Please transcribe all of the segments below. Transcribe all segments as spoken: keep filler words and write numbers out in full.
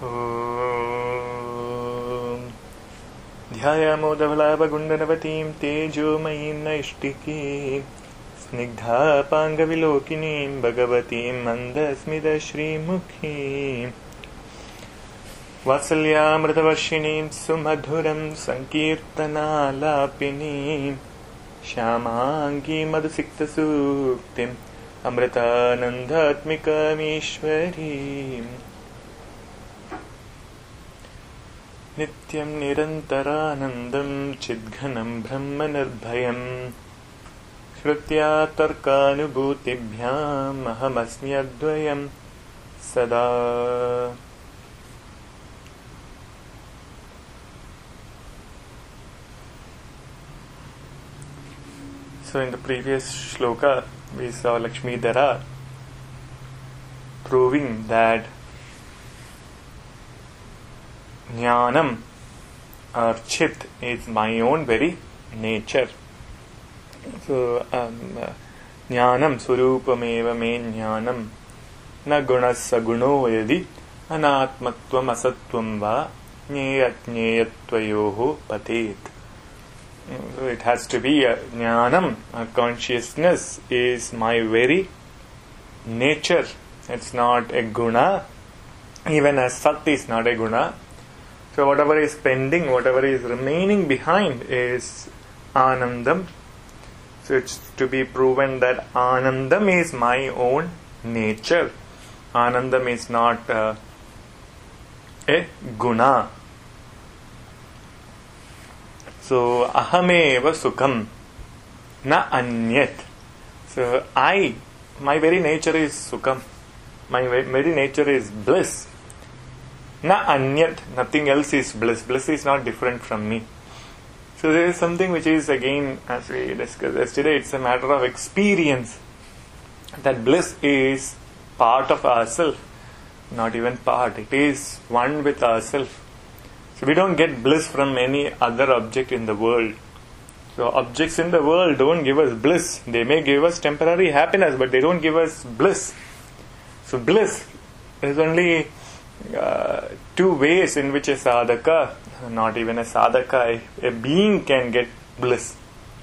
Om Dhyayamodavalapagundanavatim Tejomayim Naishtikim Snigdhapangavilokinim Bhagavatim Mandasmida Shrimukhim Vatsalyamritavarshinim Sumadhuram Sankirtanalapinim Shyamangi Madhusikta Suktim Amritanandatmikam Ishwarim Nityam Nirantaranandam Chidghanam Brahma Nirbhayam Shrutya Tarkanubhutibhyam Ahamasmi Advayam Sada. So in the previous shloka we saw Lakshmidhara proving that Jnanam or Chit is my own very nature. So um, Jnanam Surupameva me Jnanam Na Gunas Saguno Yadi Anatmatvam Asatvam Va Jneyatnyeyatvayoho Patet. So it has to be a Jnanam, a consciousness is my very nature. It's not a guna. Even as Sat is not a guna. So whatever is pending, whatever is remaining behind is Anandam. So it's to be proven that Anandam is my own nature. Anandam is not uh, a guna. So ahameva sukham na anyat. So I, my very nature is sukham. My very nature is bliss. Na anyat, nothing else is bliss. Bliss is not different from me. So there is something which is, again, as we discussed yesterday, it's a matter of experience. That bliss is part of ourself. Not even part. It is one with ourself. So we don't get bliss from any other object in the world. So objects in the world don't give us bliss. They may give us temporary happiness, but they don't give us bliss. So bliss is only uh, two ways in which a sadhaka, not even a sadhaka, a, a being can get bliss.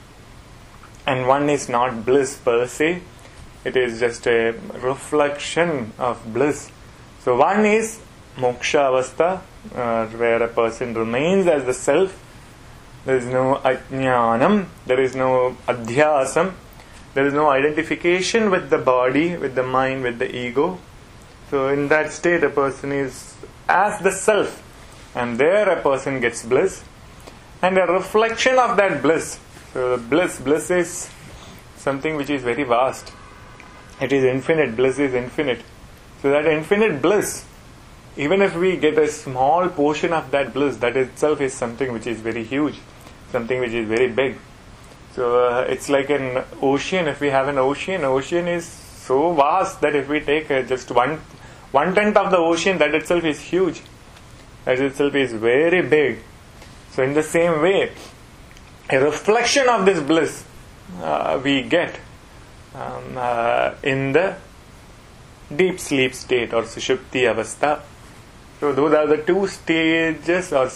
And one is not bliss per se. It is just a reflection of bliss. So one is moksha avastha, uh, where a person remains as the self. There is no ajnanam, there is no adhyasam, there is no identification with the body, with the mind, with the ego. So in that state a person is as the self, and there a person gets bliss and a reflection of that bliss. So the bliss, bliss is something which is very vast. It is infinite, bliss is infinite. So that infinite bliss, even if we get a small portion of that bliss, that itself is something which is very huge, something which is very big. So uh, it's like an ocean. If we have an ocean, ocean is so vast that if we take uh, just one one tenth of the ocean, that itself is huge. That itself is very big. So in the same way, a reflection of this bliss uh, we get um, uh, in the deep sleep state or sushupti avastha. So those are the two stages or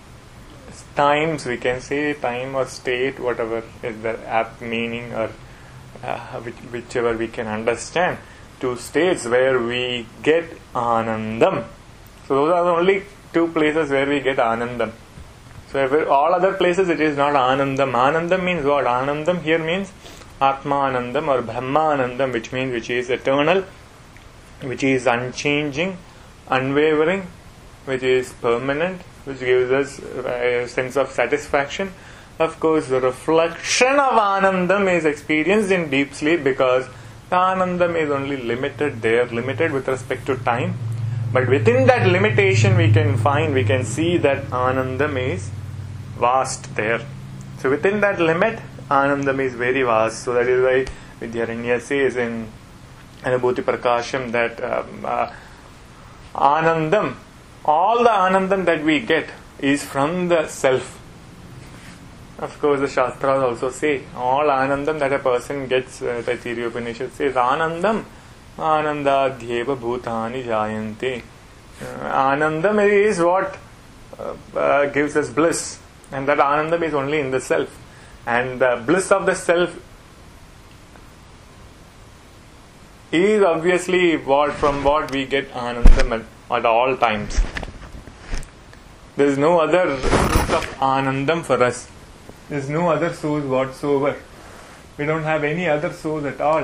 times, we can say, time or state, whatever is the apt meaning or uh, which, whichever we can understand. Two states where we get Anandam. So those are the only two places where we get Anandam. So if all other places it is not Anandam. Anandam means what? Anandam here means Atma Anandam or Brahma Anandam, which means which is eternal, which is unchanging, unwavering, which is permanent, which gives us a sense of satisfaction. Of course, the reflection of Anandam is experienced in deep sleep because the Anandam is only limited there, limited with respect to time. But within that limitation we can find, we can see that Anandam is vast there. So within that limit, Anandam is very vast. So that is why Vidyaranya says in Anubhuti Prakasham that um, uh, Anandam, all the Anandam that we get is from the self. Of course, the Shastras also say all Anandam that a person gets, uh, Taittiriya Upanishad says, Anandam, Anandadhyeva Bhutani Jayante. Uh, Anandam is what uh, uh, gives us bliss, and that Anandam is only in the self. And the bliss of the self is obviously what from what we get Anandam at, at all times. There is no other source of Anandam for us. There is no other source whatsoever. We don't have any other source at all.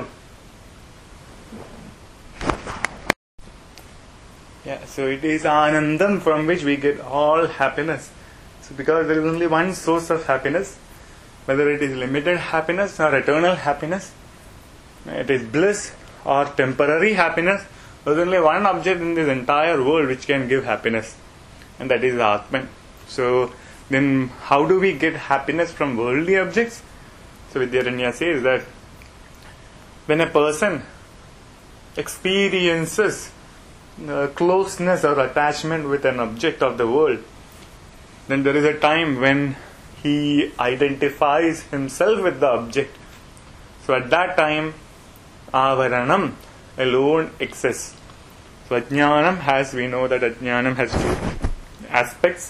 Yeah, so it is Anandam from which we get all happiness. So because there is only one source of happiness, whether it is limited happiness or eternal happiness, it is bliss or temporary happiness, there is only one object in this entire world which can give happiness, and that is Atman. So then how do we get happiness from worldly objects? So Vidyaranya says that when a person experiences uh, closeness or attachment with an object of the world, then there is a time when he identifies himself with the object. So at that time, avaranam alone exists. So ajnanam has, we know that ajnanam has two aspects.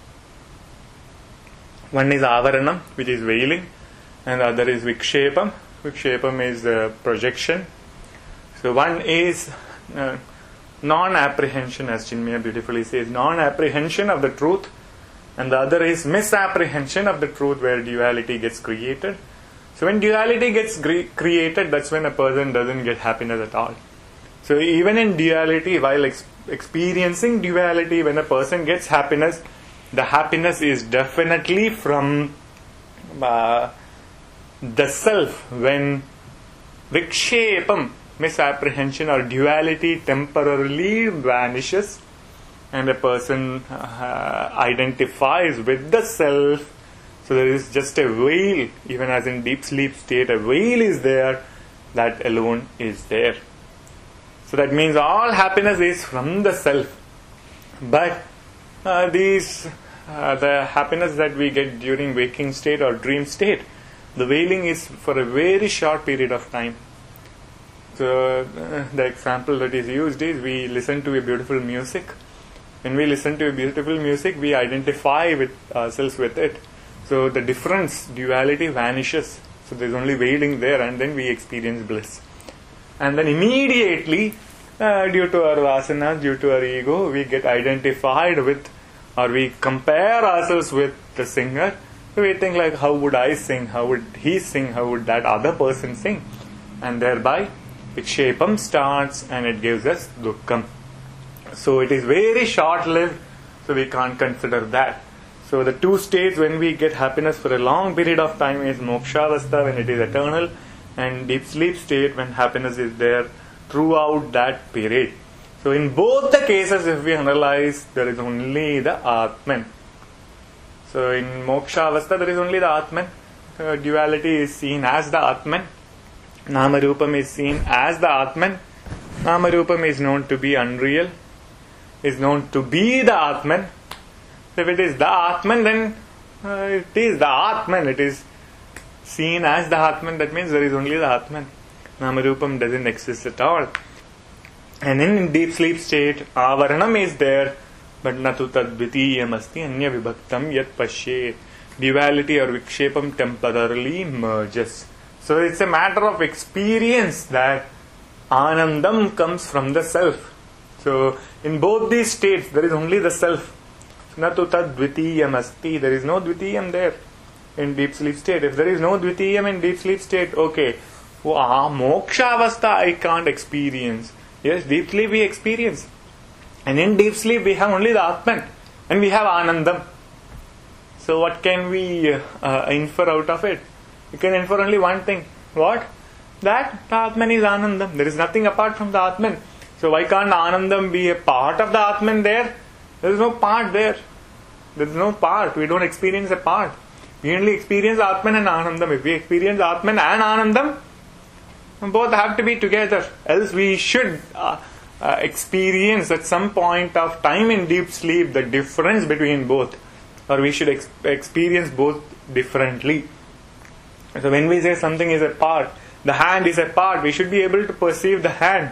One is avaranam, which is veiling, and the other is vikshepam. Vikshepam is the projection. So one is uh, non-apprehension, as Chinmaya beautifully says, non-apprehension of the truth, and the other is misapprehension of the truth, where duality gets created. So when duality gets gre- created, that's when a person doesn't get happiness at all. So even in duality, while ex- experiencing duality, when a person gets happiness, the happiness is definitely from uh, the self. When vikshepam, misapprehension or duality, temporarily vanishes, and a person uh, identifies with the self, so there is just a veil, even as in deep sleep state, a veil is there, that alone is there. So that means all happiness is from the self. But uh, these, uh, the happiness that we get during waking state or dream state, the veiling is for a very short period of time. So uh, the example that is used is, we listen to a beautiful music. When we listen to a beautiful music, we identify with ourselves with it. So the difference, duality vanishes. So there is only veiling there, and then we experience bliss. And then immediately, uh, due to our vasana, due to our ego, we get identified with, or we compare ourselves with the singer. So we think like, how would I sing? How would he sing? How would that other person sing? And thereby, vikshepam starts, and it gives us dukkham. So it is very short-lived, so we can't consider that. So the two states when we get happiness for a long period of time is mokshavastha, when it is eternal, and deep sleep state when happiness is there throughout that period. So in both the cases, if we analyze, there is only the Atman. So in mokshavastha there is only the Atman. Uh, duality is seen as the Atman. Namarupam is seen as the Atman. Namarupam is known to be unreal, is known to be the Atman. If it is the Atman, then uh, it is the Atman. It is seen as the Atman. That means there is only the Atman. Namarupam doesn't exist at all. And in deep sleep state, avaranam is there, but natu tadvitiyam asti anya vibhaktam yat pashyet. Duality or vikshepam temporarily merges. So it's a matter of experience that Anandam comes from the self. So in both these states, there is only the self. Natu tad dvitiyam asti. There is no dvitiyam there in deep sleep state. If there is no dvitiyam in deep sleep state, okay, ah, moksha avastha I can't experience. Yes, deep sleep we experience. And in deep sleep we have only the Atman. And we have Anandam. So what can we uh, infer out of it? We can infer only one thing. What? That the Atman is Anandam. There is nothing apart from the Atman. So why can't Anandam be a part of the Atman there? There is no part there. There is no part. We don't experience a part. We only experience Atman and Anandam. If we experience Atman and Anandam, both have to be together. Else we should uh, uh, experience at some point of time in deep sleep the difference between both. Or we should ex- experience both differently. So when we say something is a part, the hand is a part, we should be able to perceive the hand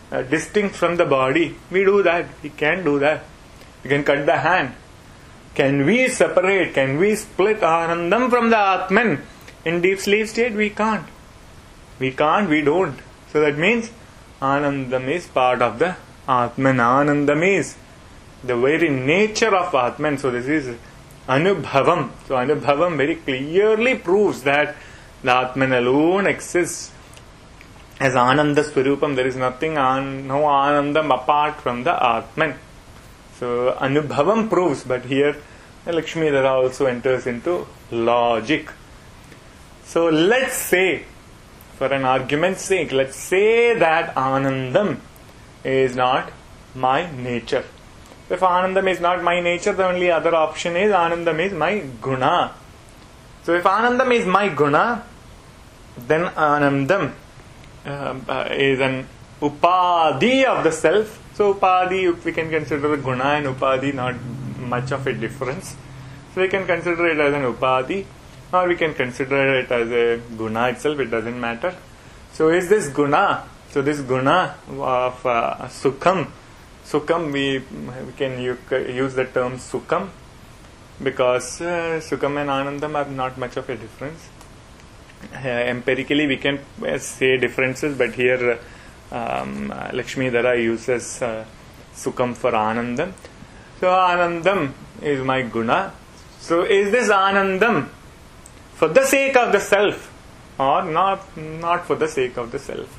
uh, distinct from the body. We do that. We can do that. We can cut the hand. Can we separate? Can we split Anandam from the Atman? In deep sleep state, we can't. We can't, we don't. So that means Anandam is part of the Atman. Anandam is the very nature of Atman. So this is Anubhavam. So Anubhavam very clearly proves that the Atman alone exists as Ananda Swarupam. There is nothing, no Anandam apart from the Atman. So Anubhavam proves, but here Lakshmidhara also enters into logic. So let's say, for an argument's sake, let's say that Anandam is not my nature. If Anandam is not my nature, the only other option is Anandam is my guna. So if Anandam is my guna, then Anandam uh, uh, is an upadhi of the self. So upadhi, we can consider guna and upadhi not much of a difference. So we can consider it as an upadhi, or we can consider it as a guna itself, it doesn't matter. So is this guna, so this guna of uh, sukham, sukham we, we can use the term sukham because uh, sukham and anandam are not much of a difference. Uh, empirically we can uh, say differences, but here uh, um, Lakshmidhara uses uh, sukham for anandam. So anandam is my guna. So is this anandam for the sake of the self or not, not for the sake of the self?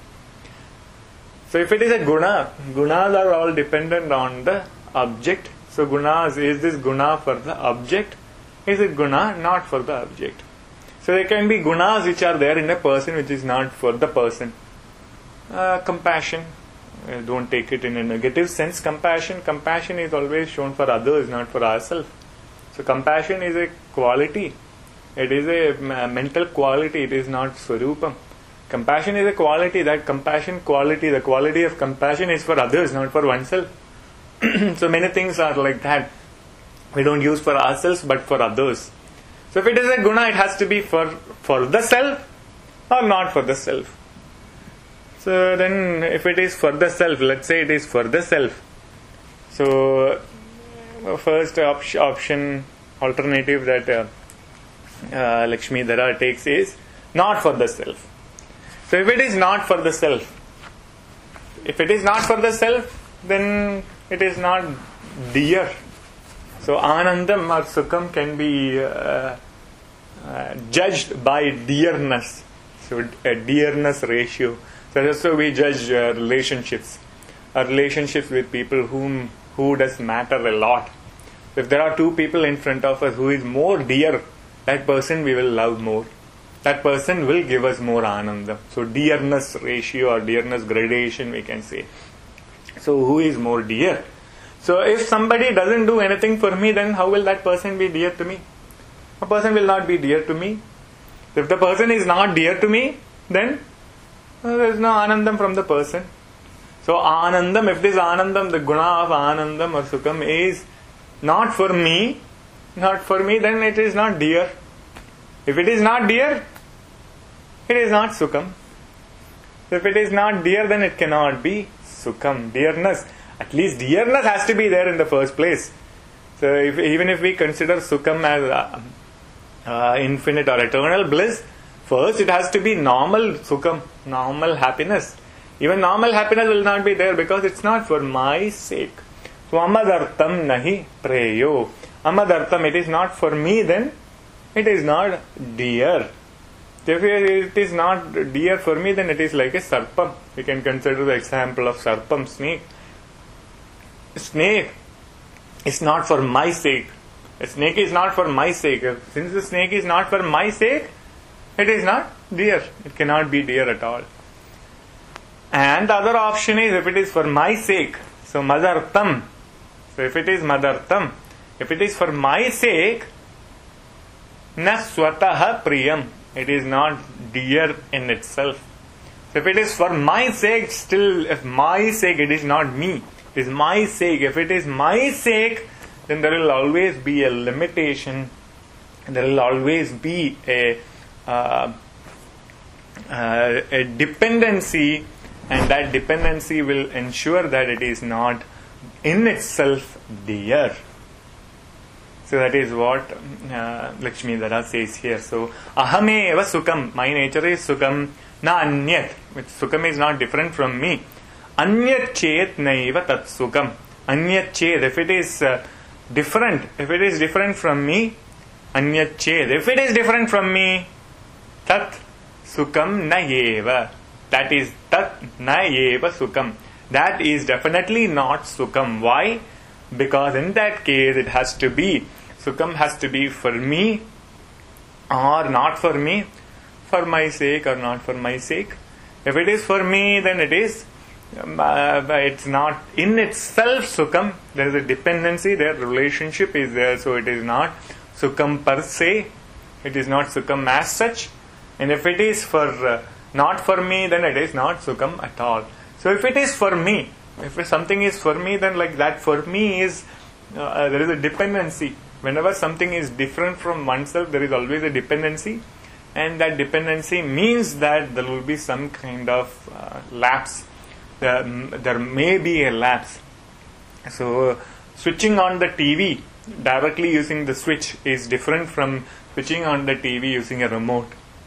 So if it is a guna, gunas are all dependent on the object. So gunas, is this guna for the object? Is it guna not for the object? So there can be gunas which are there in a person which is not for the person. Uh, compassion, uh, don't take it in a negative sense. Compassion, compassion is always shown for others, not for ourselves. So compassion is a quality. It is a mental quality. It is not Swarupam. Compassion is a quality. That compassion quality, the quality of compassion is for others, not for oneself. So many things are like that. We don't use for ourselves, but for others. So if it is a guna, it has to be for, for the self or not for the self. So then if it is for the self, let's say it is for the self. So first op- option, alternative that uh, uh, Lakshmidhara takes is not for the self. So if it is not for the self, if it is not for the self, then it is not dear. So Anandam or Sukham can be uh, uh, judged by dearness. So a dearness ratio. So that's how we judge uh, relationships. Our relationships with people whom who does matter a lot. If there are two people in front of us who is more dear, that person we will love more. That person will give us more anandam. So dearness ratio or dearness gradation we can say. So who is more dear? So if somebody doesn't do anything for me, then how will that person be dear to me? A person will not be dear to me. If the person is not dear to me, then uh, there is no anandam from the person. So anandam, if this anandam, the guna of anandam or sukham is not for me, not for me, then it is not dear. If it is not dear, it is not sukham. If it is not dear, then it cannot be sukham. Dearness, at least dearness has to be there in the first place. So if, even if we consider sukham as uh, uh, infinite or eternal bliss, first it has to be normal sukham, normal happiness. Even normal happiness will not be there because it's not for my sake. So amadartam nahi preyo. Amadartam, it is not for me, then it is not dear. If it is not dear for me, then it is like a sarpam. We can consider the example of sarpam, snake. Snake is not for my sake. A snake is not for my sake. Since the snake is not for my sake, it is not dear. It cannot be dear at all. And the other option is if it is for my sake. So madartam. So if it is madartam, if it is for my sake, na swataha priyam. It is not dear in itself. So if it is for my sake, still, if my sake, it is not me. It is my sake. If it is my sake, then there will always be a limitation. There will always be a uh, uh, a dependency and that dependency will ensure that it is not in itself dear. So that is what uh, Lakshmi Dada says here. So ahameva sukham, my nature is sukham, na anyat, which sukham is not different from me. Anyat chet naiva tat sukham. Anyat chet, if it is uh, different, if it is different from me, anyat chet, if it is different from me, tat sukham nayeva. That is tat nayeva sukham. That is definitely not sukham. Why? Because in that case it has to be, sukham has to be for me or not for me, for my sake or not for my sake. If it is for me, then it is, um, uh, it's not in itself sukham. There is a dependency there, relationship is there, so it is not sukham per se. It is not sukham as such. And if it is for uh, not for me, then it is not sukham at all. So if it is for me, if something is for me, then like that for me is, uh, there is a dependency. Whenever something is different from oneself, there is always a dependency, and that dependency means that there will be some kind of uh, lapse. There, there may be a lapse. So uh, switching on the T V directly using the switch is different from switching on the T V using a remote.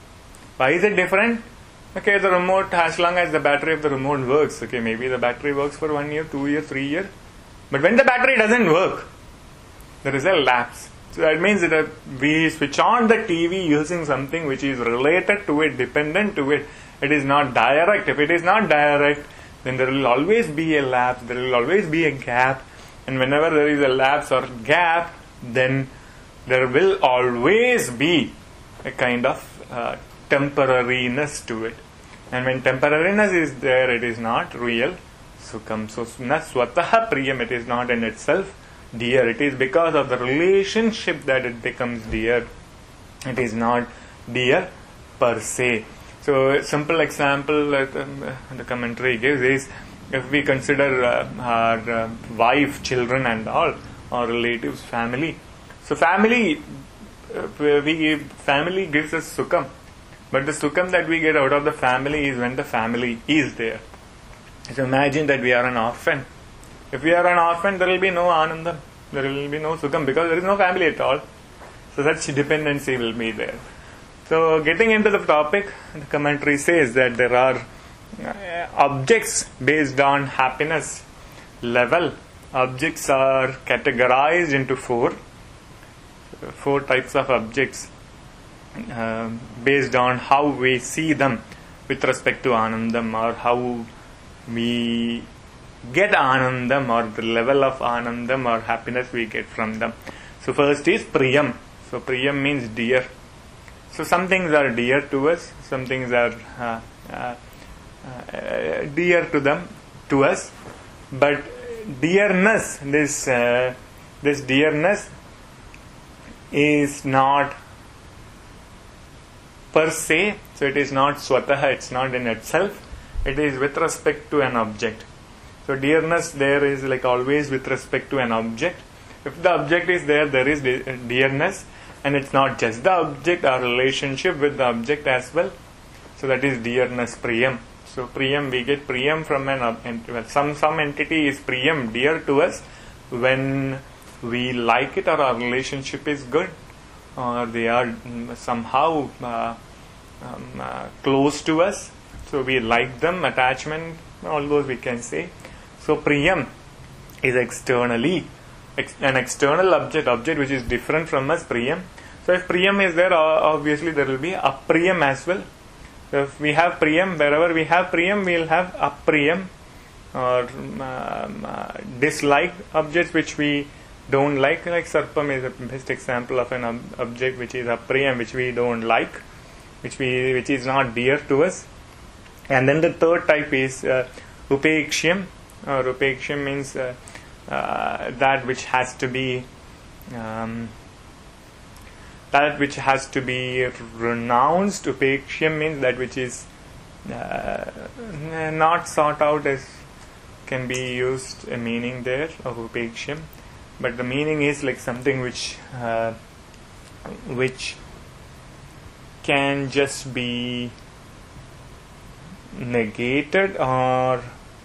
Why is it different? Okay, the remote, as long as the battery of the remote works, okay, maybe the battery works for one year, two years, three years. But when the battery doesn't work, there is a lapse. So that means that we switch on the T V using something which is related to it, dependent to it. It is not direct. If it is not direct, then there will always be a lapse, there will always be a gap. And whenever there is a lapse or gap, then there will always be a kind of uh, temporariness to it. And when temporariness is there, it is not real sukham. So na swataha priyam, it is not in itself dear. It is because of the relationship that it becomes dear. It is not dear per se. So a simple example that um, the commentary gives is, if we consider uh, our uh, wife, children and all, or relatives, family. So family, uh, we family gives us sukham. But the sukham that we get out of the family is when the family is there. So imagine that we are an orphan. If we are an orphan, there will be no anandam. There will be no sukham because there is no family at all. So such dependency will be there. So getting into the topic, the commentary says that there are uh, objects based on happiness level. Objects are categorized into four. Four types of objects. Uh, based on how we see them with respect to anandam, or how we get anandam, or the level of anandam or happiness we get from them. So first is priyam. So priyam means dear. So some things are dear to us, some things are uh, uh, uh, dear to them, to us, but dearness, this uh, this dearness is not per se, so it is not swataha, it's not in itself, it is with respect to an object. So dearness there is like always with respect to an object. If the object is there, there is de- dearness, and it's not just the object, our relationship with the object as well. So that is dearness, priyam. So priyam, we get priyam from an ob- some some entity is priyam, dear to us, when we like it or our relationship is good, or they are somehow uh, um, uh, close to us, so we like them, attachment, all those we can say. So priyam is externally ex- an external object, object which is different from us, priyam. So if priyam is there, obviously there will be apriyam as well. So if we have priyam, wherever we have priyam, we will have apriyam, or um, uh, disliked objects which we don't like. Like sarpam is the best example of an ob- object which is apriyam, which we don't like, which we which is not dear to us. And then the third type is uh, upeksham, or upeksham means uh, uh, that which has to be um, that which has to be renounced. Upeksham means that which is uh, not sought out, as can be used a meaning there of upeksham. But the meaning is like something which uh, which can just be negated, or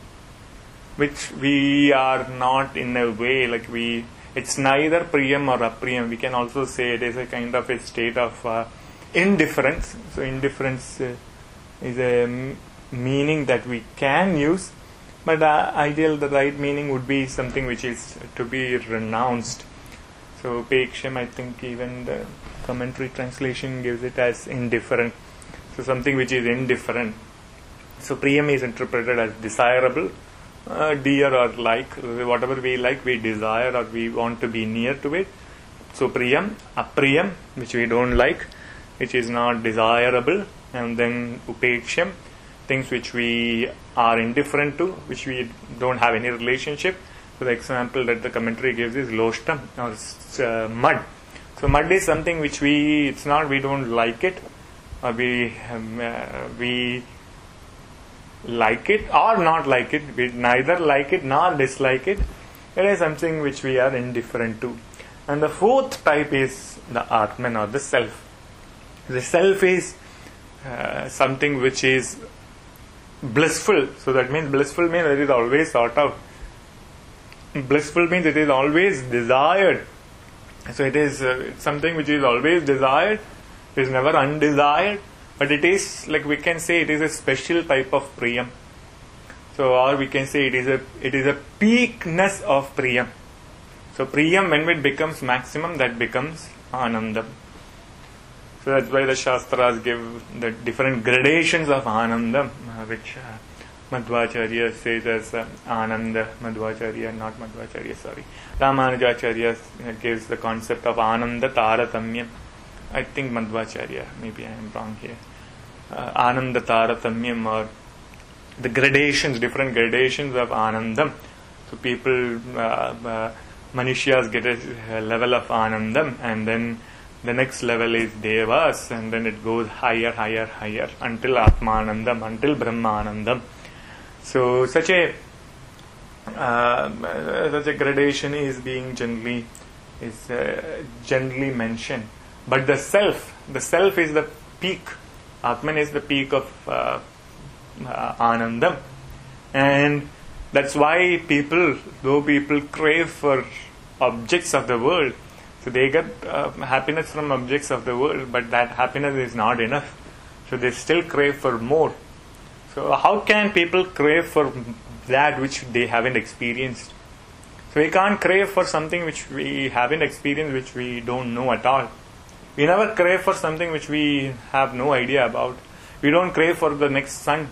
which we are not in a way like we, it's neither priyam or apriyam. We can also say it is a kind of a state of uh, indifference. So indifference uh, is a m- meaning that we can use, but uh, ideal, the right meaning would be something which is to be renounced. So upeksham, I think even the commentary translation gives it as indifferent. So something which is indifferent. So priyam is interpreted as desirable, uh, dear or like, whatever we like, we desire or we want to be near to it. So priyam, apriyam, which we don't like, which is not desirable, and then upeksham, things which we are indifferent to, which we don't have any relationship. So the example that the commentary gives is loshtam, or uh, mud. So mud is something which we, it's not we don't like it, or we um, uh, we like it or not like it. We neither like it nor dislike it. It is something which we are indifferent to. And the fourth type is the Atman, or the self. The self is uh, something which is blissful. So that means blissful means it is always sought out. Blissful means it is always desired. So it is uh, something which is always desired. It is never undesired. But it is, like we can say, it is a special type of priyam. So, or we can say it is a it is a peakness of priyam. So priyam, when it becomes maximum, that becomes anandam. So that's why the Shastras give the different gradations of Anandam, uh, which uh, Madhvacharya says as uh, Ananda, Madhvacharya, not Madhvacharya, sorry. Ramanujacharya uh, gives the concept of Ananda Taratamyam. I think Madhvacharya, maybe I am wrong here. Uh, Ananda Taratamyam, or the gradations, different gradations of Anandam. So people, uh, uh, Manushya's get a, a level of Anandam, and then the next level is Devas, and then it goes higher, higher, higher until Atmanandam, until Brahmanandam. So such a uh, such a gradation is being generally is uh, generally mentioned. But the self, the self is the peak. Atman is the peak of uh, uh, Anandam, and that's why people, though people crave for objects of the world. So they get uh, happiness from objects of the world, but that happiness is not enough. So they still crave for more. So how can people crave for that which they haven't experienced? So we can't crave for something which we haven't experienced, which we don't know at all. We never crave for something which we have no idea about. We don't crave for the next sun.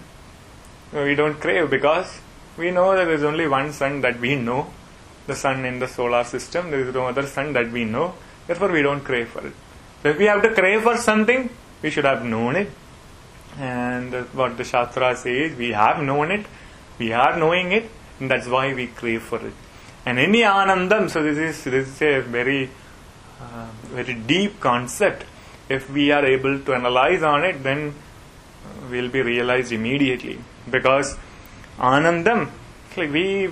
We don't crave because we know that there is only one sun that we know. The sun in the solar system, there is no other sun that we know, therefore we don't crave for it. So if we have to crave for something, we should have known it. And what the Shastra says, we have known it, we are knowing it, and that's why we crave for it. And any Anandam, so this is this is a very uh, very deep concept. If we are able to analyze on it, then we'll be realized immediately. Because Anandam, like we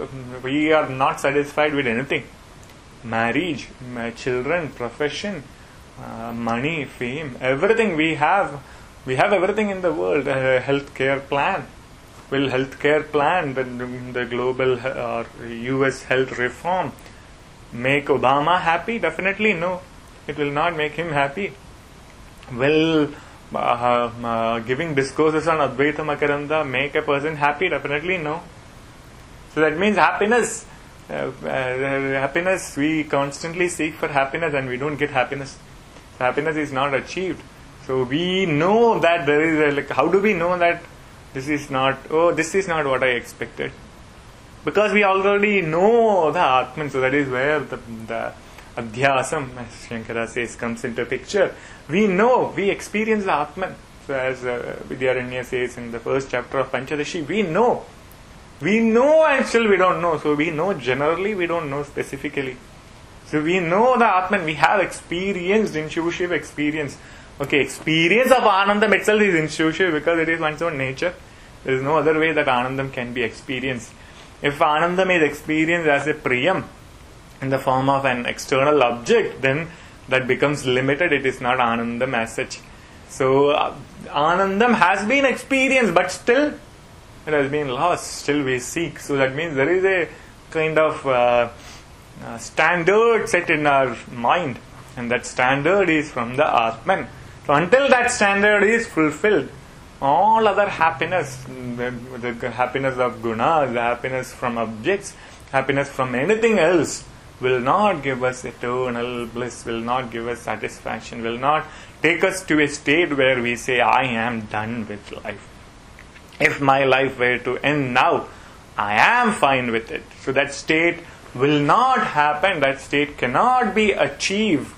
we are not satisfied with anything. Marriage, my children, profession, uh, money, fame, everything we have. We have everything in the world. A healthcare plan. Will healthcare plan, the, the global or uh, U S health reform, make Obama happy? Definitely no. It will not make him happy. Will uh, uh, giving discourses on Advaita Makaranda make a person happy? Definitely no. So that means happiness. Uh, uh, happiness, we constantly seek for happiness and we don't get happiness. So happiness is not achieved. So we know that there is a, like, how do we know that this is not, oh, this is not what I expected? Because we already know the Atman, so that is where the, the Adhyasam, as Shankara says, comes into picture. We know, we experience the Atman. So as uh, Vidyaranya says in the first chapter of Panchadashi, we know. We know and still we don't know. So we know generally, we don't know specifically. So we know the Atman, we have experienced intuitive experience. Okay, experience of Anandam itself is intuitive because it is one's own nature. There is no other way that Anandam can be experienced. If Anandam is experienced as a priyam in the form of an external object, then that becomes limited. It is not Anandam as such. So uh, Anandam has been experienced, but still it has been lost. Still we seek. So that means there is a kind of uh, uh, standard set in our mind, and that standard is from the Atman. So until that standard is fulfilled, all other happiness, the, the happiness of gunas, the happiness from objects, happiness from anything else, will not give us eternal bliss, will not give us satisfaction, will not take us to a state where we say, I am done with life. If my life were to end now, I am fine with it. So that state will not happen, that state cannot be achieved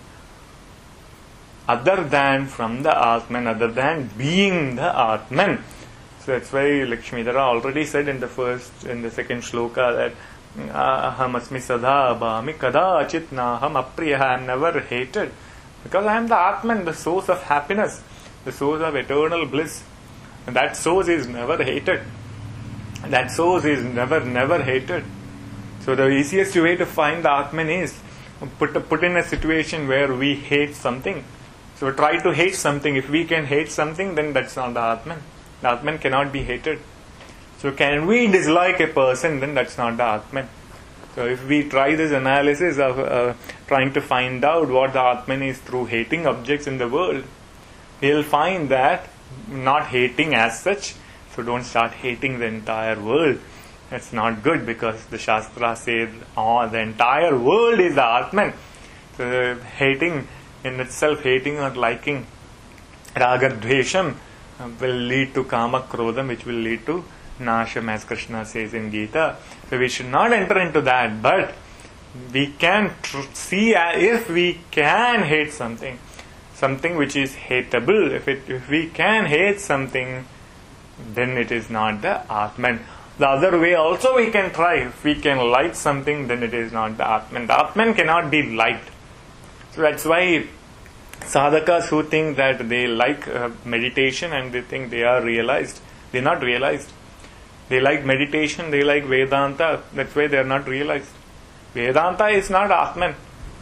other than from the Atman, other than being the Atman. So that's why Lakshmidhara already said in the first, in the second shloka that Aham asmi sada abhami kadachit naham apriya. I am never hated because I am the Atman, the source of happiness, the source of eternal bliss. And that source is never hated. That source is never, never hated. So the easiest way to find the Atman is put, put in a situation where we hate something. So try to hate something. If we can hate something, then that's not the Atman. The Atman cannot be hated. So can we dislike a person, then that's not the Atman. So if we try this analysis of uh, trying to find out what the Atman is through hating objects in the world, we'll find that not hating as such. So don't start hating the entire world. That's not good, because the Shastra says oh, the entire world is the Atman. So hating in itself, hating or liking, raga dvesham, uh, will lead to kama krodham, which will lead to nasham, as Krishna says in Gita. So we should not enter into that, but we can tr- see uh, if we can hate something, something which is hateable. If it, if we can hate something, then it is not the Atman. The other way also we can try. If we can like something, then it is not the Atman. The Atman cannot be liked. So that's why sadhakas who think that they like uh, meditation and they think they are realized, they are not realized. They like meditation, they like Vedanta, that's why they are not realized. Vedanta is not Atman.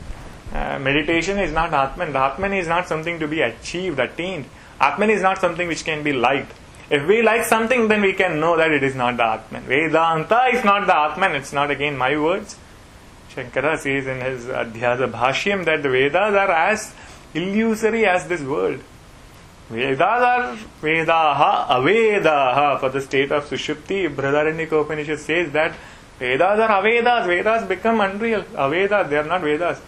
Uh, meditation is not Atman. The Atman is not something to be achieved, attained. Atman is not something which can be liked. If we like something, then we can know that it is not the Atman. Vedanta is not the Atman. It's not again my words. Shankara says in his Adhyasa Bhashyam that the Vedas are as illusory as this world. Vedas are Vedaha, Avedaha. For the state of Sushupti, Brihadaranyaka Upanishad says that Vedas are Avedas. Vedas become unreal. Avedas, they are not Vedas.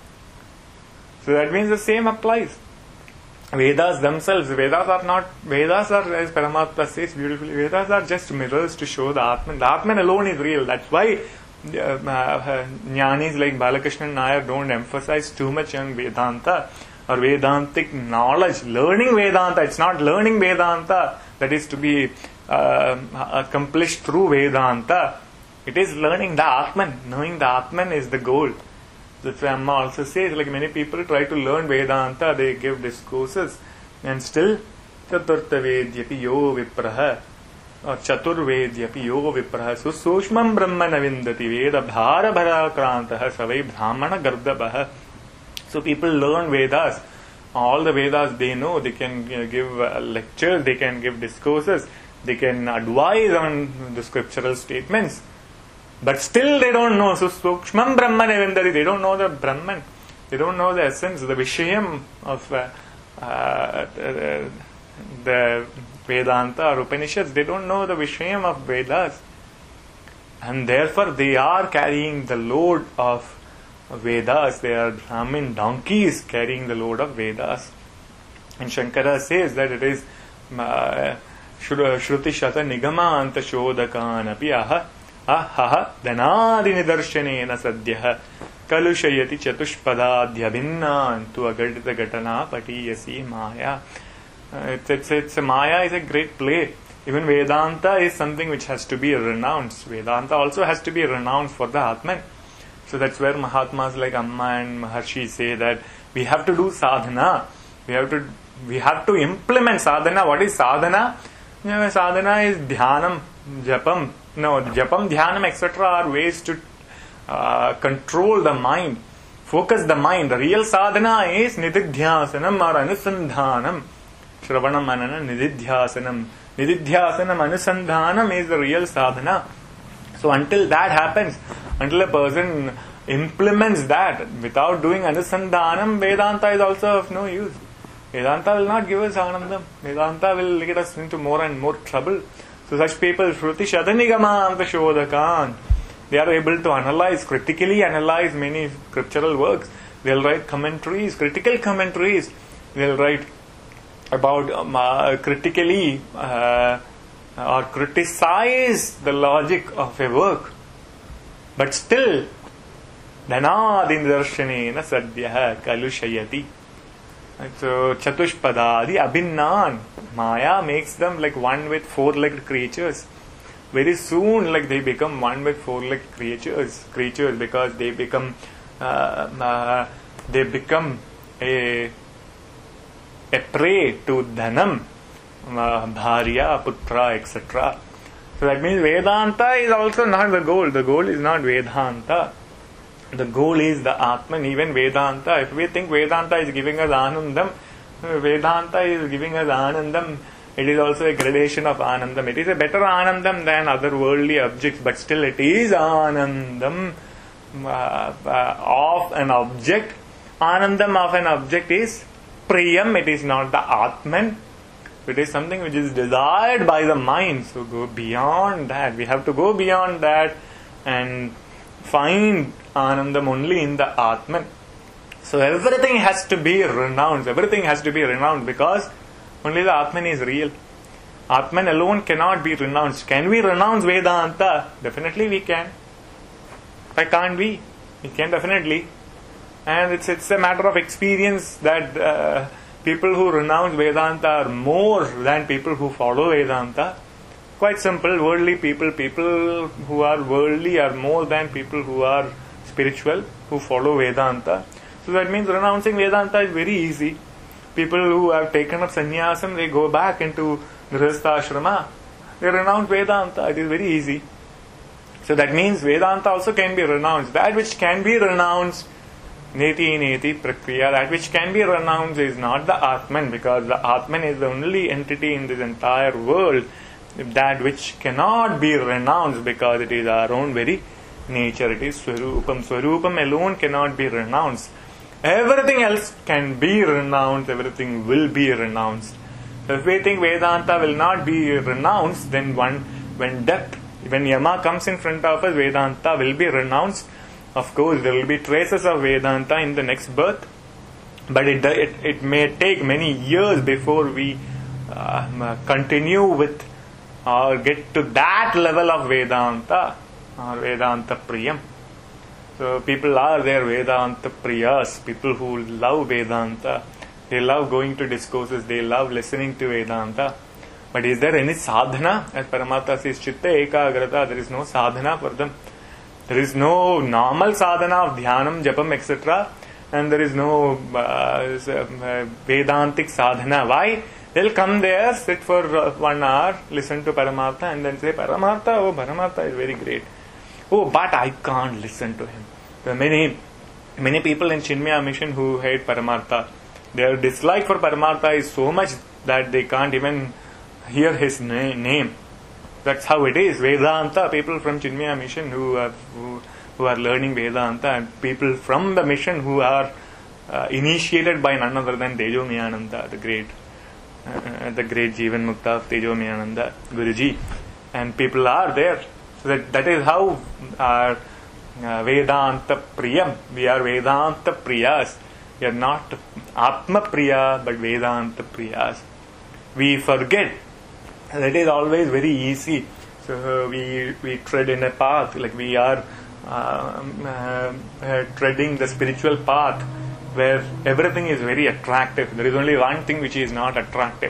So that means the same applies. Vedas themselves, Vedas are not, Vedas are, as Paramatma says beautifully, Vedas are just mirrors to show the Atman. The Atman alone is real. That's why uh, uh, Jnanis like Balakrishnan Nair don't emphasize too much on Vedanta or Vedantic knowledge. Learning Vedanta, it's not learning Vedanta that is to be uh, accomplished through Vedanta. It is learning the Atman. Knowing the Atman is the goal. That's why Amma also says, like many people try to learn Vedanta, they give discourses, and still Chaturtha Vedyapi yo vipraha or Chatur Vedyapi yo vipraha so Sushmam Brahmana Vindati Veda Bhara Bhara Krantaha Savai Brahmana Gardabaha. So people learn Vedas. All the Vedas they know, they can you know, give uh, lectures, they can give discourses, they can advise on the scriptural statements. But still they don't know. So Sukshmam Brahman Evendari, they don't know the Brahman. They don't know the essence, the Vishayam of uh, uh, the Vedanta or Upanishads. They don't know the Vishayam of Vedas. And therefore they are carrying the load of Vedas. They are Brahmin donkeys carrying the load of Vedas. And Shankara says that it is uh, Shruti Shata Nigama Anta Shodhakan Api Aha Aha Dhanadi Nidarshanena Sadyah Kalushayati Chatushpadadhyabhinna Antu Agadita Gatana Patiyasi Maya. Uh, it's, it's, it's a Maya is a great play. Even Vedanta is something which has to be renounced. Vedanta also has to be renounced for the Atman. So that's where Mahatmas like Amma and Maharshi say that we have to do sadhana. We have to we have to implement sadhana. What is sadhana? You know, sadhana is dhyanam, japam. No, japam, dhyanam, et cetera are ways to uh, control the mind, focus the mind. The real sadhana is nididhyasanam or anusandhanam. Shravana Manana Nididhyasanam. Nididhyasanam Anusandhanam is the real sadhana. So until that happens, until a person implements that without doing Anusandhanam, Vedanta is also of no use. Vedanta will not give us Anandam. Vedanta will get us into more and more trouble. So such people, Shruti Shadanigama Anta Shodhakan, they are able to analyze, critically analyze many scriptural works. They'll write commentaries, critical commentaries. They'll write about um, uh, critically uh, or criticize the logic of a work. But still, Dhanadindarshanena Sadhyaha Kalushayati. So Chatushpadadi Abhinnan. Maya makes them like one with four-legged creatures. Very soon, like they become one with four-legged creatures, creatures because they become uh, uh, they become a a prey to dhanam, uh, bharya, putra, et cetera. So that means Vedanta is also not the goal. The goal is not Vedanta. The goal is the Atman. Even Vedanta, if we think Vedanta is giving us Anandam, Vedanta is giving us Anandam, it is also a gradation of Anandam. It is a better Anandam than other worldly objects, but still it is Anandam uh, uh, of an object. Anandam of an object is Priyam, it is not the Atman. It is something which is desired by the mind. So go beyond that. We have to go beyond that and find Anandam only in the Atman. So everything has to be renounced. Everything has to be renounced because only the Atman is real. Atman alone cannot be renounced. Can we renounce Vedanta? Definitely we can. Why can't we? We can definitely. And it's it's a matter of experience that uh, people who renounce Vedanta are more than people who follow Vedanta. Quite simple. Worldly people, people who are worldly are more than people who are spiritual, who follow Vedanta. So that means renouncing Vedanta is very easy. People who have taken up sannyasam, they go back into Grihastha ashrama. They renounce Vedanta. It is very easy. So that means Vedanta also can be renounced. That which can be renounced, neti neti prakriya, that which can be renounced is not the Atman, because the Atman is the only entity in this entire world. That which cannot be renounced because it is our own very nature. It is Swarupam. Swarupam alone cannot be renounced. Everything else can be renounced. Everything will be renounced. So if we think Vedanta will not be renounced, then one, when death, when Yama comes in front of us, Vedanta will be renounced. Of course, there will be traces of Vedanta in the next birth, but it it, it may take many years before we uh, continue with or get to that level of Vedanta or Vedanta Priyam. So people are there, Vedanta Priyas, people who love Vedanta. They love going to discourses, they love listening to Vedanta. But is there any sadhana? As Paramartha says, Chitta Ekagrata, there is no sadhana for them. There is no normal sadhana of dhyanam, japam, et cetera. And there is no uh, uh, Vedantic sadhana. Why? They'll come there, sit for uh, one hour, listen to Paramartha, and then say, Paramartha, oh, Paramartha is very great. Oh, but I can't listen to him. There are many, many people in Chinmaya mission who hate Paramartha. Their dislike for Paramartha is so much that they can't even hear his na- name. That's how it is. Vedanta, people from Chinmaya mission who are, who, who are learning Vedanta, and people from the mission who are uh, initiated by none other than Tejomayananda, the great uh, the great Jivan Mukta of Tejomayananda, Guruji. And people are there. So that, that is how our uh, Vedanta Priyam. We are Vedanta Priyas. We are not Atma Priya, but Vedanta Priyas. We forget. That is always very easy. So uh, we we tread in a path, like we are uh, uh, uh, treading the spiritual path where everything is very attractive. There is only one thing which is not attractive.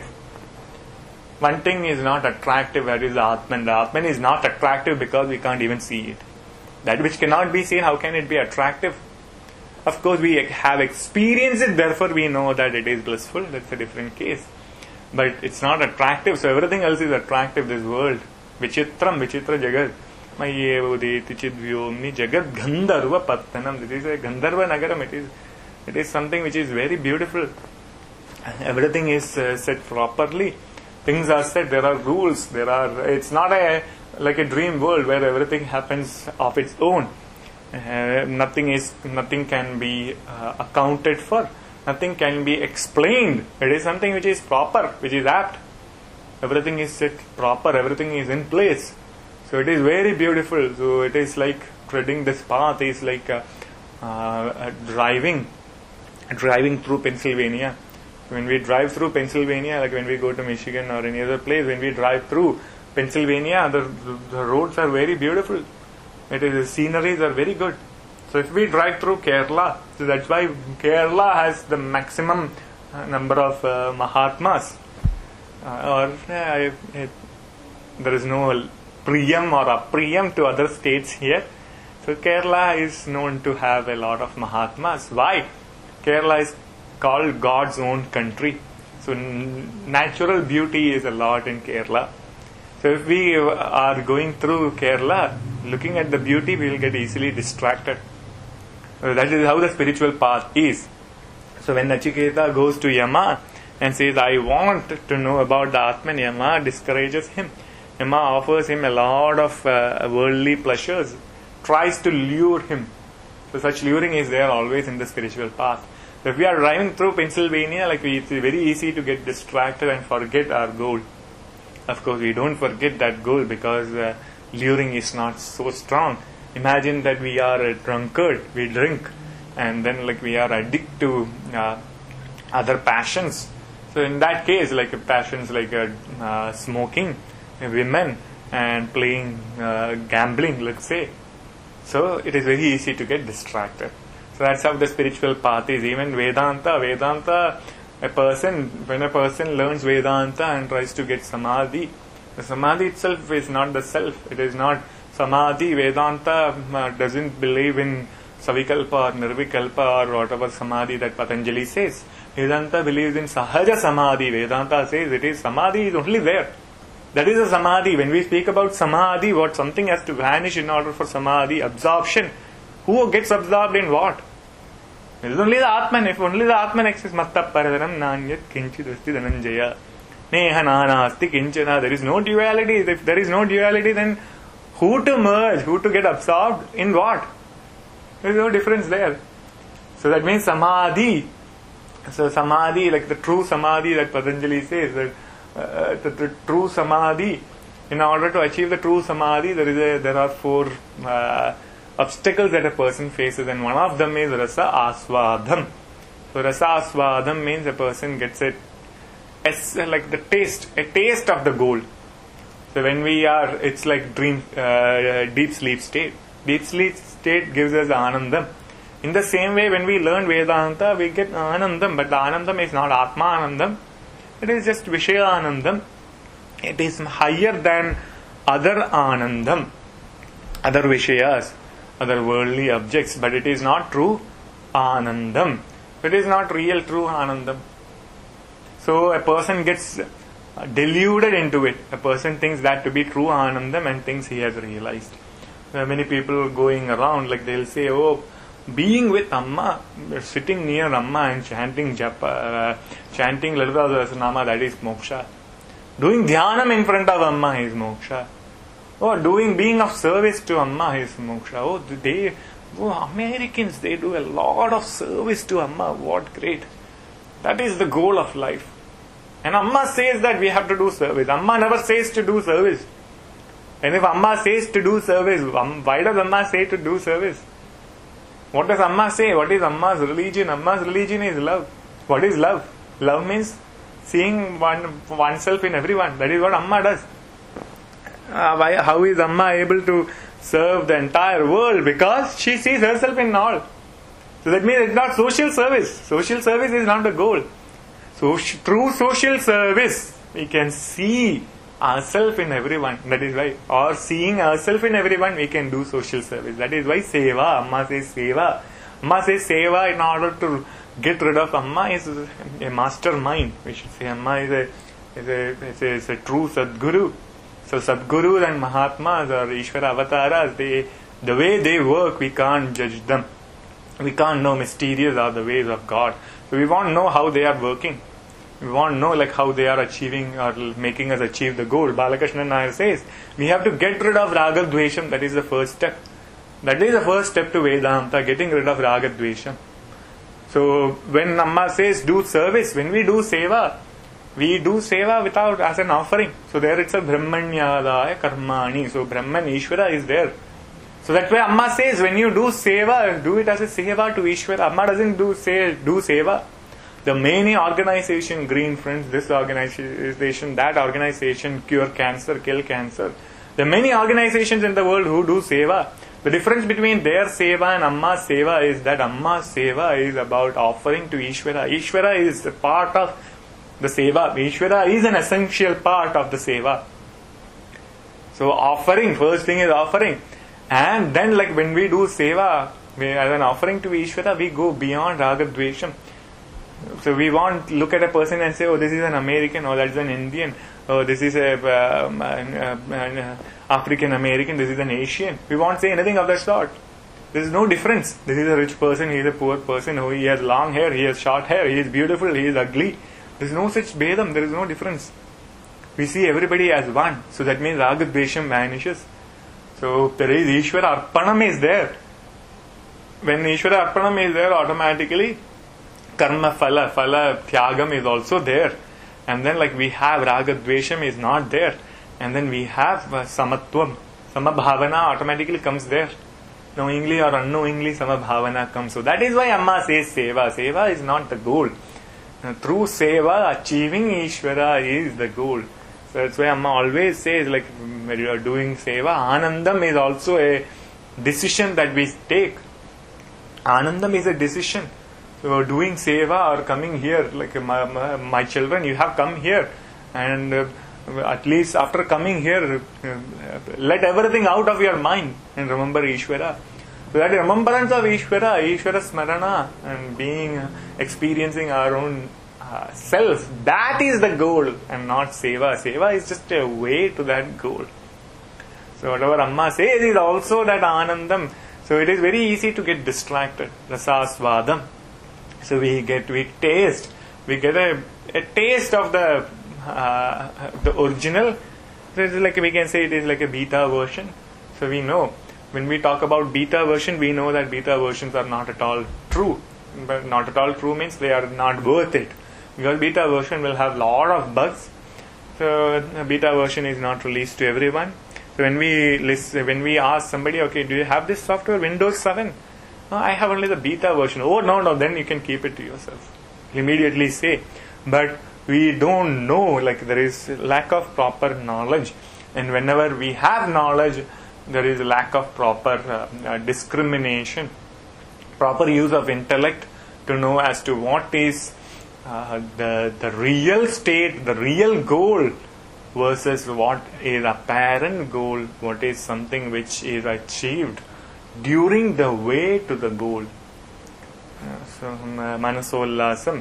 One thing is not attractive, that is the Atman. The Atman is not attractive because we can't even see it. That which cannot be seen, how can it be attractive? Of course, we have experienced it, therefore we know that it is blissful. That's a different case. But it's not attractive, so everything else is attractive, this world. Vichitram, Vichitra Jagat. Mayevudeti Chidvyomni Jagat Gandharva Pattanam. This is a Gandharva Nagaram. It is, it is something which is very beautiful. everything is uh, set properly. Things are set. There are rules. There are. It's not a like a dream world where everything happens of its own. Uh, nothing is. Nothing can be uh, accounted for. Nothing can be explained. It is something which is proper, which is apt. Everything is set proper. Everything is in place. So it is very beautiful. So it is like treading this path is like uh, uh, driving, driving through Pennsylvania. When we drive through Pennsylvania, like when we go to Michigan or any other place, when we drive through Pennsylvania, the, the roads are very beautiful. It is, the sceneries are very good. So if we drive through Kerala, so that's why Kerala has the maximum uh, number of uh, Mahatmas. Uh, or uh, it, there is no priyam or apriyam to other states here. So Kerala is known to have a lot of Mahatmas. Why? Kerala is called God's own country. So n- natural beauty is a lot in Kerala. So if we are going through Kerala, looking at the beauty, we will get easily distracted. So that is how the spiritual path is. So when Nachiketa goes to Yama and says, I want to know about the Atman, Yama discourages him. Yama offers him a lot of uh, worldly pleasures, tries to lure him. So such luring is there always in the spiritual path. So if we are driving through Pennsylvania, like we, it's very easy to get distracted and forget our goal. Of course, we don't forget that goal because uh, luring is not so strong. Imagine that we are a drunkard, we drink, and then like we are addicted to uh, other passions. So in that case, like passions like uh, uh, smoking, women, and playing uh, gambling, let's say. So it is very easy to get distracted. So that's how the spiritual path is. Even Vedanta, Vedanta, a person, when a person learns Vedanta and tries to get Samadhi, the Samadhi itself is not the self. It is not Samadhi. Vedanta uh, doesn't believe in Savikalpa or Nirvikalpa or whatever Samadhi that Patanjali says. Vedanta believes in Sahaja Samadhi. Vedanta says it is Samadhi is only there. That is a Samadhi. When we speak about Samadhi, what something has to vanish in order for Samadhi, absorption. Who gets absorbed in what? It is only the Atman. If only the Atman exists, Matta Paradaram Nanyat Kinchit Asti Dhananjaya. Neha Nana Asti Kinchana. There is no duality. If there is no duality, then who to merge? Who to get absorbed? In what? There is no difference there. So that means Samadhi. So Samadhi, like the true Samadhi that Patanjali says, that uh, the, the true Samadhi, in order to achieve the true Samadhi, there is a, there are four uh, obstacles that a person faces, and one of them is Rasa Aswadham. So Rasa Aswadham means a person gets a, a like the taste, a taste of the goal. So when we are, it's like dream, uh, deep sleep state. Deep sleep state gives us Anandam. In the same way, when we learn Vedanta, we get Anandam, but the Anandam is not Atma Anandam. It is just Vishaya Anandam. It is higher than other Anandam, other Vishayas, other worldly objects, but it is not true Anandam. It is not real true Anandam. So a person gets deluded into it. A person thinks that to be true Anandam and thinks he has realized. There are many people going around, like they'll say, oh, being with Amma, sitting near Amma and chanting japa, uh, chanting Lalita Sahasranama, that is moksha. Doing dhyanam in front of Amma is moksha. Oh, doing, being of service to Amma is moksha. Oh, they, oh, Americans, they do a lot of service to Amma. What great. That is the goal of life. And Amma says that we have to do service. Amma never says to do service. And if Amma says to do service, why does Amma say to do service? What does Amma say? What is Amma's religion? Amma's religion is love. What is love? Love means seeing one oneself in everyone. That is what Amma does. Uh, why, how is Amma able to serve the entire world? Because she sees herself in all. So that means it's not social service. Social service is not the goal. So through social service, we can see ourselves in everyone. That is why, or seeing ourselves in everyone, we can do social service. That is why Seva, Amma says Seva. Amma says Seva in order to get rid of Amma is a mastermind. We should say Amma is a, is a, is a, is a true Sadguru. So Sadgurus and Mahatmas or Ishvara Avataras, they, the way they work, we can't judge them. We can't know mysterious are the ways of God. So we want to know how they are working. We want to know like how they are achieving or making us achieve the goal. Balakrishnan Nair says, we have to get rid of Raga Dvesham. That is the first step. That is the first step to Vedanta, getting rid of Raga Dvesham. So when Amma says do service, when we do seva, we do seva without as an offering. So there it's a Brahmanyadaya Karmani. So Brahman Ishvara is there. So that's why Amma says when you do seva, do it as a seva to Ishvara. Amma doesn't do say do seva. The many organization, Green Friends, this organization, that organization, cure cancer, kill cancer. There are many organizations in the world who do seva. The difference between their seva and Amma's seva is that Amma's seva is about offering to Ishvara. Ishvara is a part of the seva. Ishvara is an essential part of the seva. So offering, first thing is offering. And then like when we do seva, we, as an offering to Ishvara, we go beyond Raga Dvesham. So we won't look at a person and say, oh, this is an American, or that's an Indian, oh, this is a, um, an, uh, an uh, African American, this is an Asian. We won't say anything of that sort. There is no difference. This is a rich person, he is a poor person, oh, he has long hair, he has short hair, he is beautiful, he is ugly. There is no such Bhedam, there is no difference. We see everybody as one. So that means Raga Dvesham vanishes. So there is Ishvara Arpanam is there. When Ishvara Arpanam is there, automatically Karma Phala, Phala Tyagam is also there. And then like we have Raga Dvesham is not there. And then we have uh, Samatvam. Samabhavana automatically comes there. Knowingly or unknowingly Samabhavana comes. So that is why Amma says Seva. Seva is not the goal. Uh, through Seva, achieving Ishvara is the goal. So that's why Amma always says, like when you are doing Seva, Anandam is also a decision that we take. Anandam is a decision. So doing Seva or coming here, like my, my, my children, you have come here. And uh, at least after coming here, uh, let everything out of your mind and remember Ishvara. So that remembrance of Ishvara, Ishvara Smarana, and being, uh, experiencing our own uh, self, that is the goal and not Seva. Seva is just a way to that goal. So whatever Amma says is also that Anandam. So it is very easy to get distracted. Rasasvadam. So we get, we taste, we get a, a taste of the uh, the original. So it's like we can say it is like a beta version. So we know when we talk about beta version, we know that beta versions are not at all true. But not at all true means they are not worth it, because beta version will have lot of bugs. So the beta version is not released to everyone. So when we listen, when we ask somebody, okay, do you have this software, Windows seven? No, I have only the beta version. Oh, no, no, then you can keep it to yourself. Immediately say. But we don't know, like there is lack of proper knowledge. And whenever we have knowledge, there is a lack of proper uh, uh, discrimination, proper use of intellect to know as to what is uh, the, the real state, the real goal versus what is apparent goal, what is something which is achieved during the way to the goal. Uh, so, uh, Manasollasam.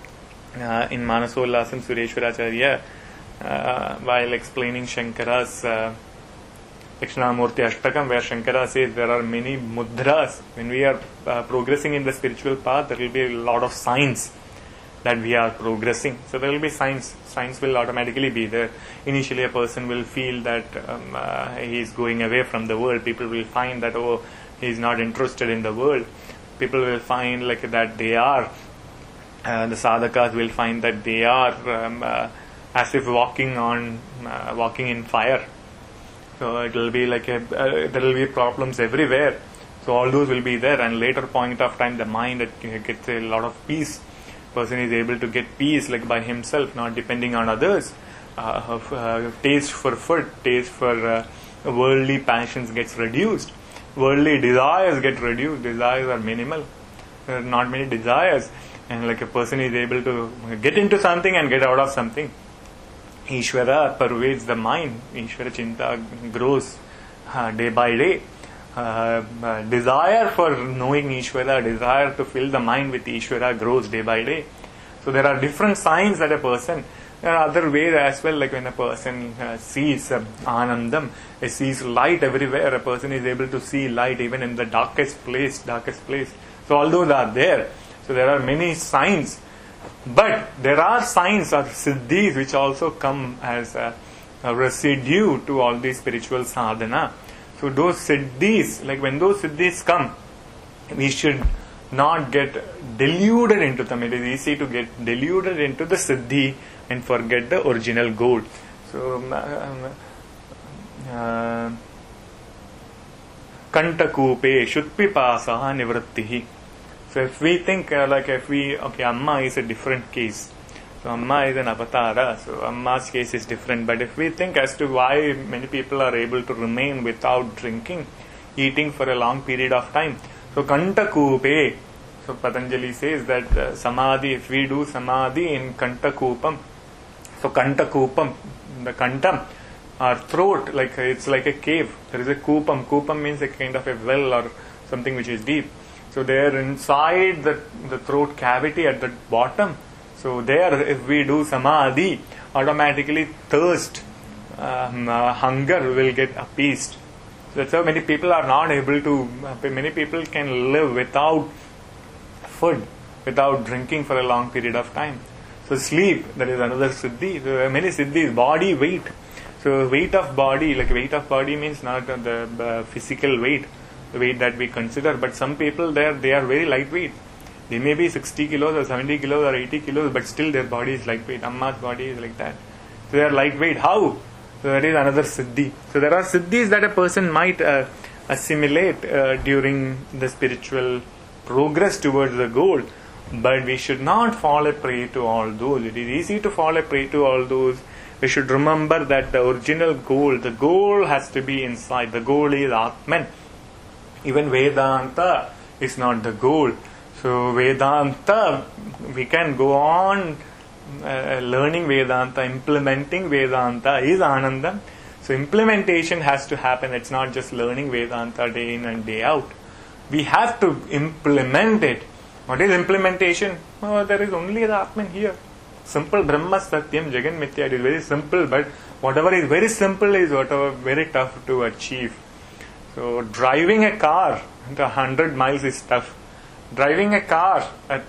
Uh, in Manasollasam, Sureshwaracharya, uh, while explaining Shankara's uh, Dakshinamurti Ashtakam, where Shankara says there are many mudras. When we are uh, progressing in the spiritual path, there will be a lot of signs that we are progressing. So there will be signs. Signs will automatically be there. Initially, a person will feel that um, uh, he is going away from the world. People will find that, oh, he is not interested in the world. People will find like that they are, uh, the sadhakas will find that they are um, uh, as if walking on, uh, walking in fire. So it will be like a, uh, there will be problems everywhere. So all those will be there, and later point of time, the mind it gets a lot of peace. Person is able to get peace like by himself, not depending on others. Uh, uh, taste for food, taste for uh, worldly passions gets reduced. Worldly desires get reduced. Desires are minimal. There are not many desires, and like a person is able to get into something and get out of something. Ishvara pervades the mind. Ishvara Chinta grows uh, day by day. Uh, uh, desire for knowing Ishvara, desire to fill the mind with Ishvara grows day by day. So there are different signs that a person, there are other ways as well, like when a person uh, sees uh, Anandam, he sees light everywhere, a person is able to see light even in the darkest place, darkest place. So all those are there. So there are many signs But there are signs or siddhis which also come as a, a residue to all these spiritual sadhana. So those siddhis, like when those siddhis come, we should not get deluded into them. It is easy to get deluded into the siddhi and forget the original goal. So um, uh, Kantakupe Shutpipasa Nivrittihi. So if we think uh, like if we, okay, Amma is a different case. So Amma is an avatara, so Amma's case is different. But if we think as to why many people are able to remain without drinking, eating for a long period of time. So Kantakupe, so Patanjali says that uh, Samadhi, if we do Samadhi in Kantakupam, so Kantakupam, the Kantam, our throat, like it's like a cave. There is a Kupam. Kupam means a kind of a well or something which is deep. So there inside the, the throat cavity at the bottom, so there if we do Samadhi, automatically thirst, um, uh, hunger will get appeased. So that's how many people are not able to, many people can live without food, without drinking for a long period of time. So sleep, that is another siddhi. There are many siddhis. Body weight. So weight of body, like weight of body means not the uh, physical weight, the weight that we consider, but some people there, they are very lightweight. They may be sixty kilos or seventy kilos or eighty kilos, but still their body is lightweight. Amma's body is like that. So they are lightweight. How? So that is another siddhi. So there are siddhis that a person might uh, assimilate uh, during the spiritual progress towards the goal. But we should not fall a prey to all those. It is easy to fall a prey to all those. We should remember that the original goal, the goal has to be inside. The goal is Atman. Even Vedanta is not the goal. So Vedanta, we can go on uh, learning Vedanta, implementing Vedanta is Anandam. So implementation has to happen. It's not just learning Vedanta day in and day out. We have to implement it. What is implementation? Oh, there is only the Atman here. Simple Brahma Satyam Jagan Mithya. It is very simple, but whatever is very simple is whatever very tough to achieve. So driving a car at a hundred miles is tough. Driving a car at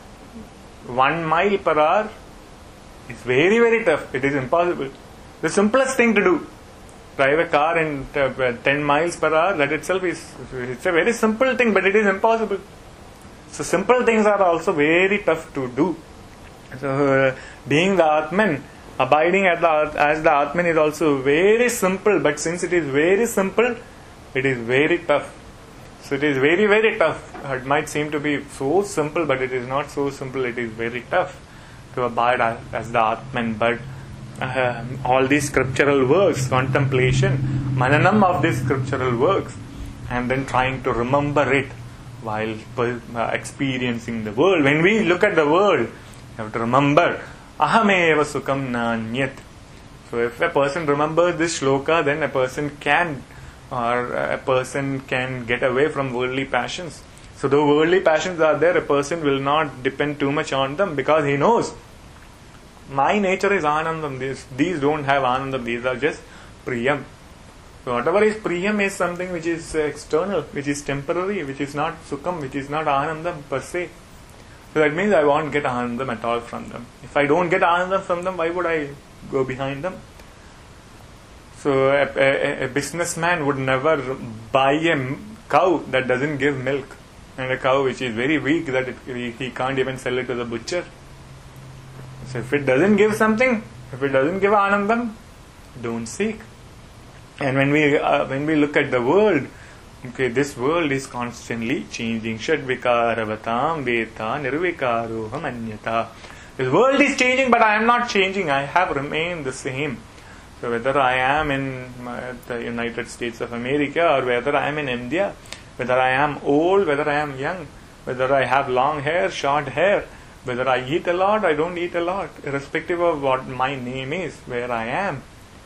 one mile per hour is very very tough. It is impossible. The simplest thing to do, drive a car in uh, ten miles per hour. That itself is it's a very simple thing, but it is impossible. So simple things are also very tough to do. So uh, being the Atman, abiding at the, as the Atman is also very simple, but since it is very simple, it is very tough. So it is very very tough. It might seem to be so simple, but it is not so simple. It is very tough to abide as, as the Atman. But uh, all these scriptural works, contemplation, mananam of these scriptural works, and then trying to remember it while uh, experiencing the world. When we look at the world, you have to remember ahameva sukham nanyat. So if a person remembers this shloka, then a person can or a person can get away from worldly passions. So though worldly passions are there, a person will not depend too much on them, because he knows my nature is anandam. These, these don't have anandam. These are just priyam. So whatever is priyam is something which is external, which is temporary, which is not sukham, which is not anandam per se. So that means I won't get anandam at all from them. If I don't get anandam from them, why would I go behind them? So a, a, a businessman would never buy a cow that doesn't give milk, and a cow which is very weak that it, he, he can't even sell it to the butcher. So if it doesn't give something, if it doesn't give anandam, don't seek. And when we uh, when we look at the world, okay, this world is constantly changing. Shadvikaravatam veta nirvikaroham anyata. This world is changing, but I am not changing. I have remained the same. So whether I am in uh, the United States of America, or whether I am in India, whether I am old, whether I am young, whether I have long hair, short hair, whether I eat a lot, I don't eat a lot, irrespective of what my name is, where I am,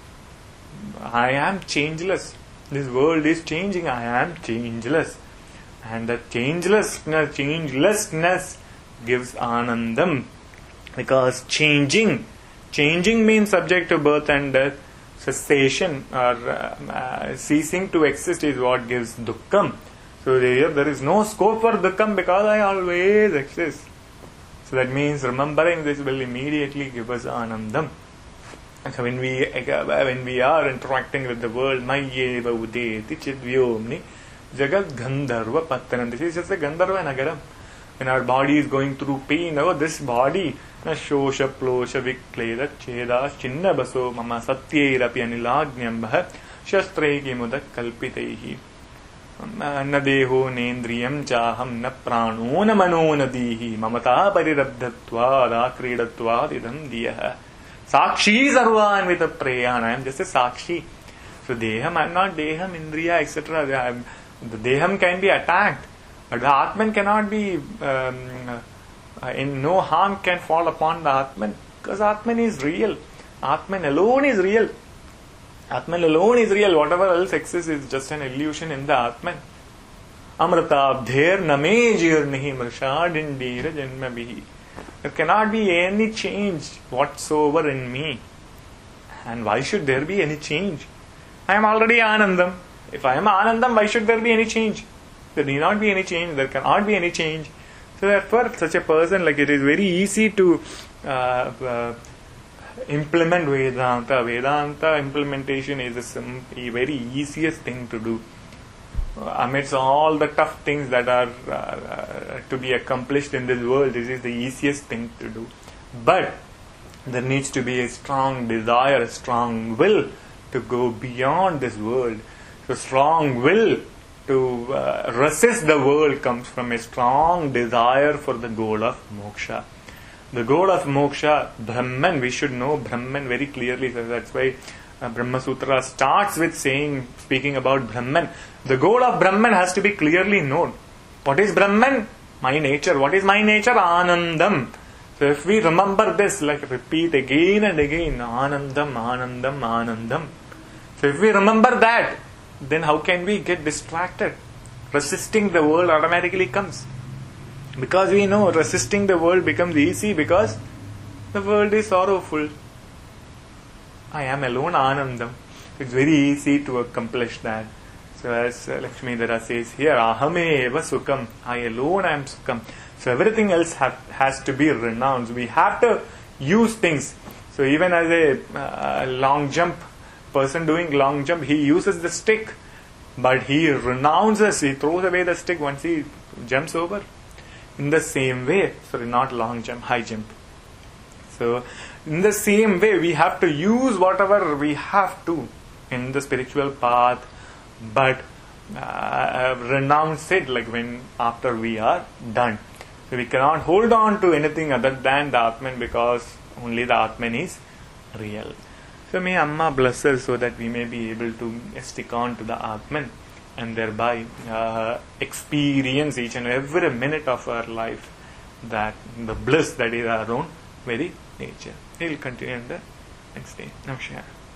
I am changeless. This world is changing. I am changeless. And the changelessness, changelessness gives anandam. Because changing, changing means subject to birth and death. Cessation or uh, uh, ceasing to exist is what gives dukkham. So there, there is no scope for dukkham because I always exist. So that means remembering this will immediately give us anandam. So when we when we are interacting with the world, Mayyeva udeti chidvyomni jagat gandharva pattanam. This is just a gandharva nagaram. When our body is going through pain, oh, this body, na shosha plosha vikleda cheda chinna baso mama satyairapi anilagnyambha shastraiki mudak kalpitaihi. न देहो नेन्द्रियं चाहं न प्राणो न मनो न दीहि ममता परिरब्धत्वादा क्रीडत्वाद इदं दियः साक्षी सर्वान्वित प्रेयान. I am just a sakshi. So deham, I am not deham, indriya, et cetera. The deham can be attacked, but the atman cannot be. Um, in no harm can fall upon the atman, because atman is real. Atman alone is real. Atman alone is real. Whatever else exists is just an illusion in the Atman. Amratabdher namejir nihi mrshadindira janmabihi. There cannot be any change whatsoever in me. And why should there be any change? I am already Anandam. If I am Anandam, why should there be any change? There need not be any change. There cannot be any change. So therefore, such a person, like it is very easy to uh, uh, implement Vedanta. Vedanta implementation is a, sim- a very easiest thing to do. Uh, amidst all the tough things that are uh, uh, to be accomplished in this world, this is the easiest thing to do. But there needs to be a strong desire, a strong will to go beyond this world. So strong will to uh, resist the world comes from a strong desire for the goal of moksha. The goal of moksha, Brahman, we should know Brahman very clearly. So that's why uh, Brahma Sutra starts with saying, speaking about Brahman. The goal of Brahman has to be clearly known. What is Brahman? My nature. What is my nature? Anandam. So if we remember this, like repeat again and again, Anandam, Anandam, Anandam. So if we remember that, then how can we get distracted? Resisting the world automatically comes. Because we know resisting the world becomes easy because the world is sorrowful. I am alone, Anandam. It's very easy to accomplish that. So as uh, Lakshmidhara says here, Ahameva Sukham. I alone am Sukham. So everything else have, has to be renounced. We have to use things. So even as a uh, long jump, person doing long jump, he uses the stick. But he renounces, he throws away the stick once he jumps over. In the same way, sorry, not long jump, high jump. So, in the same way, we have to use whatever we have to in the spiritual path, but uh, renounce it like when after we are done. So, we cannot hold on to anything other than the Atman because only the Atman is real. So, may Amma bless us so that we may be able to stick on to the Atman and thereby uh, experience each and every minute of our life that the bliss that is our own very nature. We will continue in the next day. Namaskar.